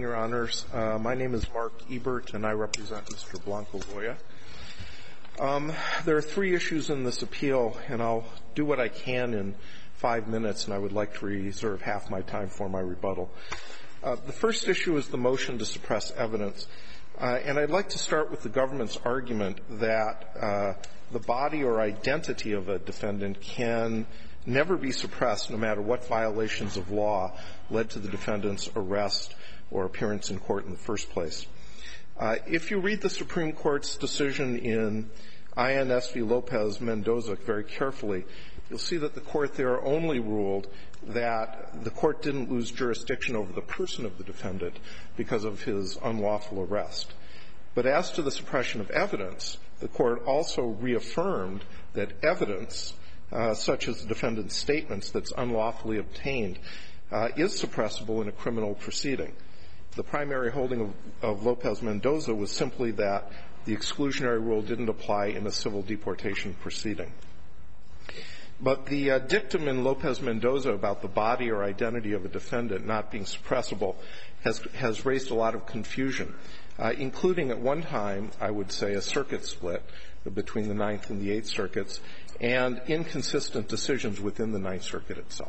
Your Honors. My name is Mark Ebert, and I represent Mr. Blanco-Loya. There are three issues in this appeal, and I'll do what I can in 5 minutes, and I would like to reserve half my time for my rebuttal. The first issue is the motion to suppress evidence, and I'd like to start with the government's argument that the body or identity of a defendant can never be suppressed no matter what violations of law led to the defendant's arrest or appearance in court in the first place. If you read the Supreme Court's decision in INS v. Lopez-Mendoza very carefully, you'll see that the court there only ruled that the court didn't lose jurisdiction over the person of the defendant because of his unlawful arrest. But as to the suppression of evidence, the court also reaffirmed that evidence such as the defendant's statements that's unlawfully obtained is suppressible in a criminal proceeding. The primary holding of Lopez-Mendoza was simply that the exclusionary rule didn't apply in a civil deportation proceeding. But the dictum in Lopez-Mendoza about the body or identity of a defendant not being suppressible has raised a lot of confusion, including at one time, I would say, a circuit split between the Ninth and the Eighth Circuits, and inconsistent decisions within the Ninth Circuit itself.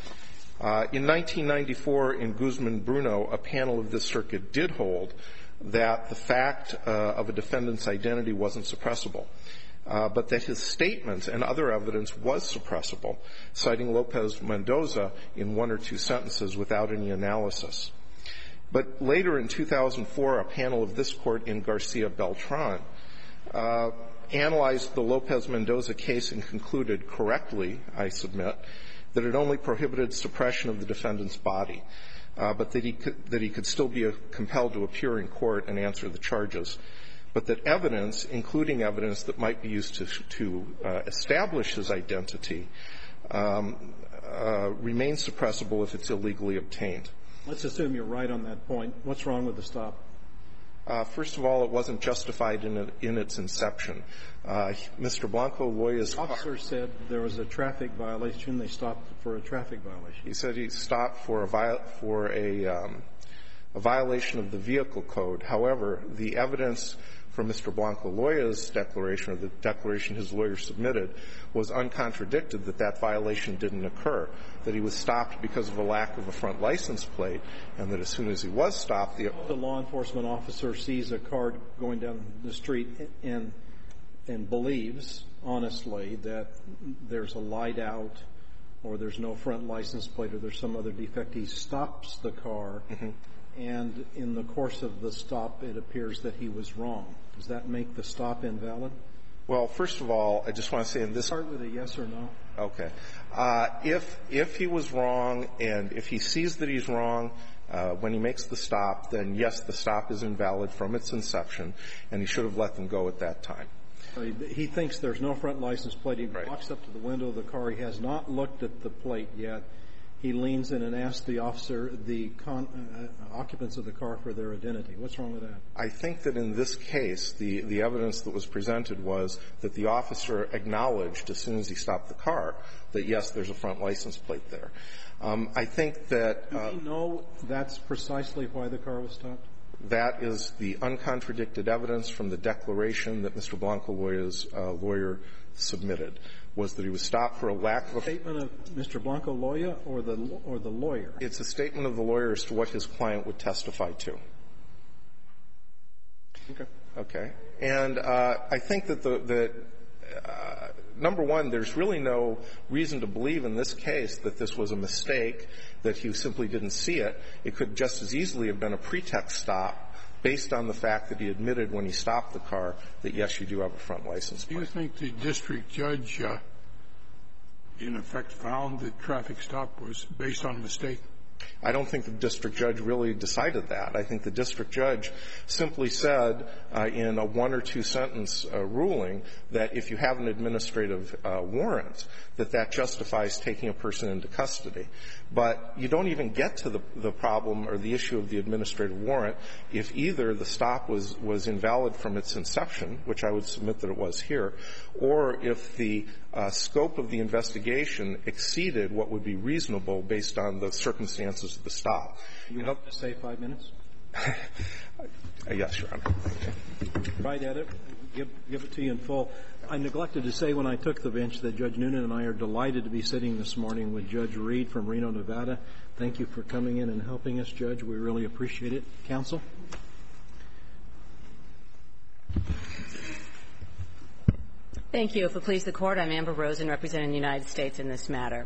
In 1994, in Guzman-Bruno, a panel of this circuit did hold that the fact of a defendant's identity wasn't suppressible, but that his statements and other evidence was suppressible, citing Lopez-Mendoza in one or two sentences without any analysis. But later in 2004, a panel of this court in Garcia-Beltran analyzed the Lopez-Mendoza case and concluded correctly, I submit, that it only prohibited suppression of the defendant's body, but that he could still be compelled to appear in court and answer the charges, but that evidence, including evidence that might be used to establish his identity, remains suppressible if it's illegally obtained. Let's assume you're right on that point. What's wrong with the stop? First of all, it wasn't justified in its inception. Mr. Blanco-Loya's car. The officer said there was a traffic violation. They stopped for a traffic violation. He said he stopped for a violation of the vehicle code. However, the evidence from Mr. Blanco-Loya's declaration, or the declaration his lawyer submitted, was uncontradicted that that violation didn't occur, that he was stopped because of a lack of a front license plate, and that as soon as he was stopped, the law enforcement officer sees a car going down the street and believes, honestly, that there's a light out or there's no front license plate or there's some other defect. He stops the car, and in the course of the stop, it appears that he was wrong. Does that make the stop invalid? Well, first of all, I just want to say in this. Start with a yes or no. Okay. If he was wrong and if he sees that he's wrong when he makes the stop, then yes, the stop is invalid from its inception, and he should have let them go at that time. He thinks there's no front license plate. He walks up to the window of the car. He has not looked at the plate yet. He leans in and asks the officer, the occupants of the car, for their identity. What's wrong with that? I think that in this case, the evidence that was presented was that the officer acknowledged as soon as he stopped the car that, yes, there's a front license plate there. I think that. Do we know that's precisely why the car was stopped? That is the uncontradicted evidence from the declaration that Mr. Blanco-Loya's lawyer submitted, was that he was stopped for a lack of a statement of Mr. Blanco-Loya or the lawyer? It's a statement of the lawyer as to what his client would testify to. Okay. And I think that number one, there's really no reason to believe in this case that this was a mistake, that he simply didn't see it. It could just as easily have been a pretext stop based on the fact that he admitted when he stopped the car that, yes, you do have a front license plate. Do you think the district judge, in effect, found that traffic stop was based on a mistake? I don't think the district judge really decided that. I think the district judge simply said in a one- or two-sentence ruling that if you have an administrative warrant, that justifies taking a person into custody. But you don't even get to the problem or the issue of the administrative warrant if either the stop was invalid from its inception, which I would submit that it was here, or if the scope of the investigation exceeded what would be reasonable based on the circumstances of the stop. You have to say 5 minutes? Yes, Your Honor. Right at it. Give it to you in full. I neglected to say when I took the bench that Judge Noonan and I are delighted to be sitting this morning with Judge Reed from Reno, Nevada. Thank you for coming in and helping us, Judge. We really appreciate it. Counsel? Thank you. If it please the Court, I'm Amber Rosen, representing the United States in this matter.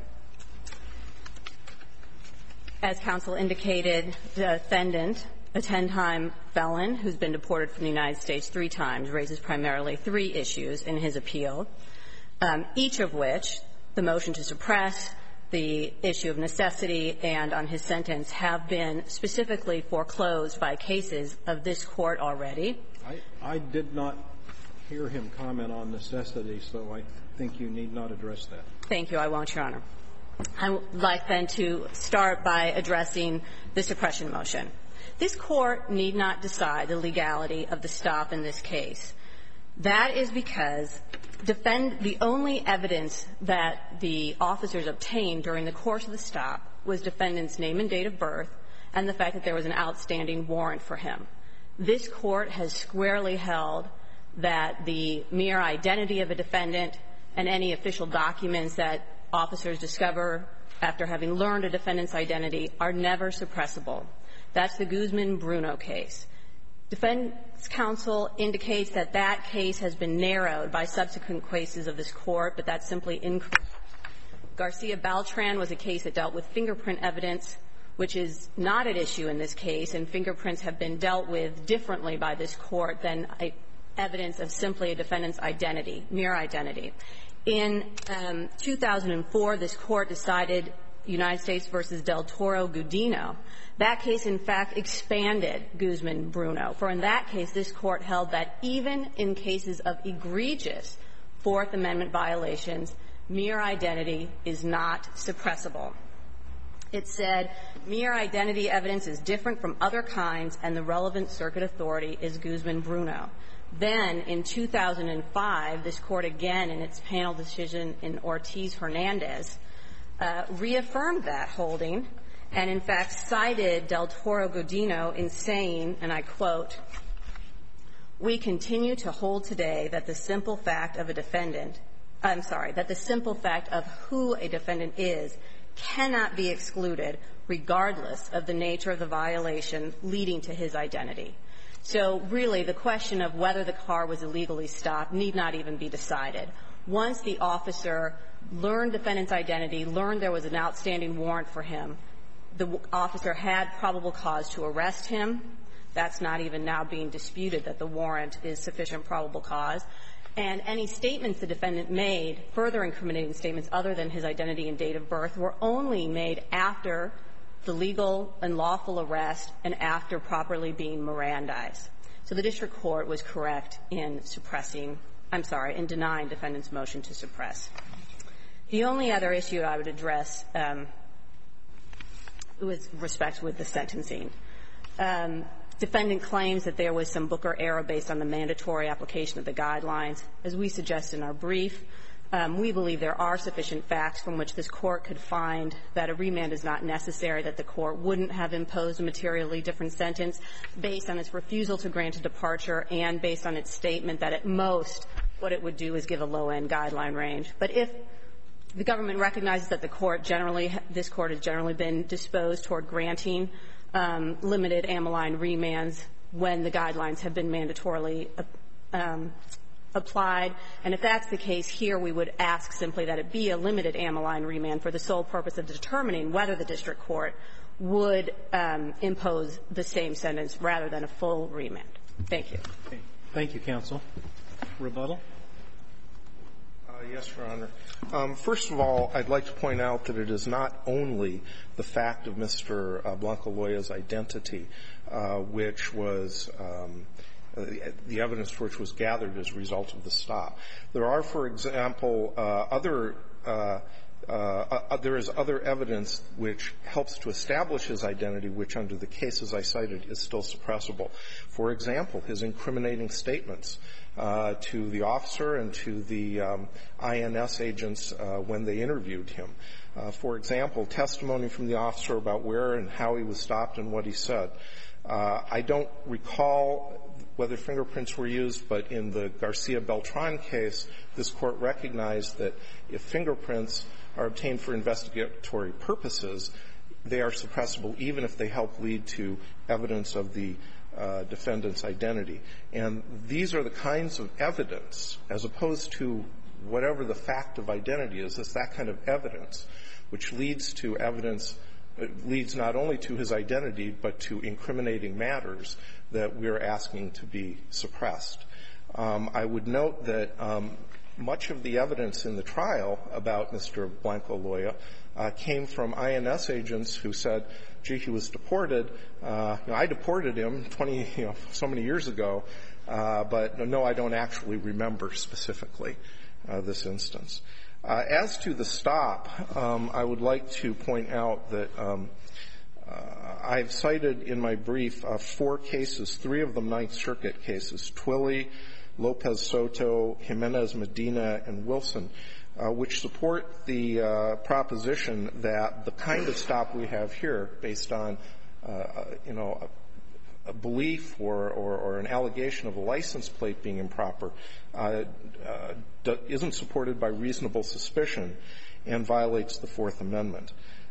As counsel indicated, the defendant, a 10-time felon who's been deported from the United States 3 times, raises primarily 3 issues in his appeal, each of which, the motion to suppress, the issue of necessity, and on his sentence, have been specifically foreclosed by cases of this Court already. I did not hear him comment on necessity, so I think you need not address that. Thank you. I won't, Your Honor. I would like then to start by addressing the suppression motion. This Court need not decide the legality of the stop in this case. That is because the only evidence that the officers obtained during the course of the stop was defendant's name and date of birth and the fact that there was an outstanding warrant for him. This Court has squarely held that the mere identity of a defendant and any official documents that officers discover after having learned a defendant's identity are never suppressible. That's the Guzman-Bruno case. Defense counsel indicates that that case has been narrowed by subsequent cases of this Court, but that's simply incorrect. Garcia-Beltran was a case that dealt with fingerprint evidence, which is not at issue in this case, and fingerprints have been dealt with differently by this Court than evidence of simply a defendant's identity, mere identity. In 2004, this Court decided United States v. Del Toro Gudino. That case, in fact, expanded Guzman-Bruno. For in that case, this Court held that even in cases of egregious Fourth Amendment violations, mere identity is not suppressible. It said mere identity evidence is different from other kinds, and the relevant circuit authority is Guzman-Bruno. Then, in 2005, this Court again, in its panel decision in Ortiz-Hernandez, reaffirmed that holding and, in fact, cited Del Toro Gudino in saying, and I quote, "We continue to hold today that the simple fact of a defendant that the simple fact of who a defendant is cannot be excluded regardless of the nature of the violation leading to his identity." So really, the question of whether the car was illegally stopped need not even be decided. Once the officer learned defendant's identity, learned there was an outstanding warrant for him, the officer had probable cause to arrest him. That's not even now being disputed, that the warrant is sufficient probable cause. And any statements the defendant made, further incriminating statements other than his identity and date of birth, were only made after the legal and lawful arrest and after properly being Mirandized. So the district court was correct in in denying defendant's motion to suppress. The only other issue I would address with respect with the sentencing. Defendant claims that there was some Booker error based on the mandatory application of the guidelines. As we suggest in our brief, we believe there are sufficient facts from which this Court could find that a remand is not necessary, that the Court wouldn't have imposed a materially different sentence based on its refusal to grant a departure and based on its statement that at most what it would do is give a low-end guideline range. But if the government recognizes that this Court has generally been disposed toward granting limited amyline remands when the guidelines have been mandatorily applied. And if that's the case here, we would ask simply that it be a limited amyline remand for the sole purpose of determining whether the district court would impose the same sentence rather than a full remand. Thank you. Okay. Thank you, counsel. Rebuttal? Yes, Your Honor. First of all, I'd like to point out that it is not only the fact of Mr. Blanco-Loya's identity, which was the evidence for which was gathered as a result of the stop. There are, for example, there is other evidence which helps to establish his identity, which under the cases I cited is still suppressible. For example, his incriminating statements to the officer and to the INS agents when they interviewed him. For example, testimony from the officer about where and how he was stopped and what he said. I don't recall whether fingerprints were used, but in the Garcia-Beltran case, this Court recognized that if fingerprints are obtained for investigatory purposes, they are suppressible even if they help lead to evidence of the defendant's identity. And these are the kinds of evidence, as opposed to whatever the fact of identity is, it's that kind of evidence which leads to evidence, leads not only to his identity, but to incriminating matters that we're asking to be suppressed. I would note that much of the evidence in the trial about Mr. Blanco Loya came from INS agents who said, gee, he was deported. I deported him so many years ago, but no, I don't actually remember specifically this instance. As to the stop, I would like to point out that I've cited in my brief 4 cases, 3 of them Ninth Circuit cases, Twilley, Lopez Soto, Jimenez Medina, and Wilson, which support the proposition that the kind of stop we have here, based on, a belief or an allegation of a license plate being improper, isn't supported by reasonable suspicion and violates the Fourth Amendment.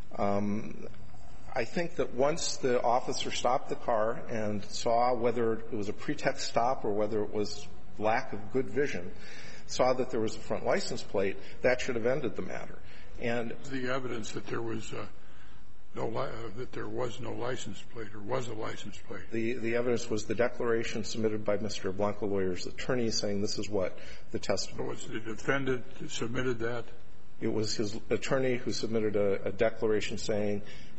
I think that once the officer stopped the car and saw whether it was a pretext stop or whether it was lack of good vision, saw that there was a front license plate, that should have ended the matter. And the evidence that there was no license plate or was a license plate. The evidence was the declaration submitted by Mr. Blanco Loya's attorney saying this is what the testimony was. The defendant submitted that? It was his attorney who submitted a declaration saying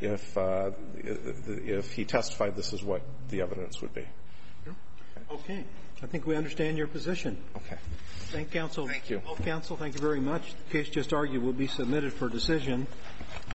if he testified, this is what the evidence would be. Okay. I think we understand your position. Okay. Thank counsel. Thank you. Both counsel, thank you very much. The case just argued will be submitted for decision.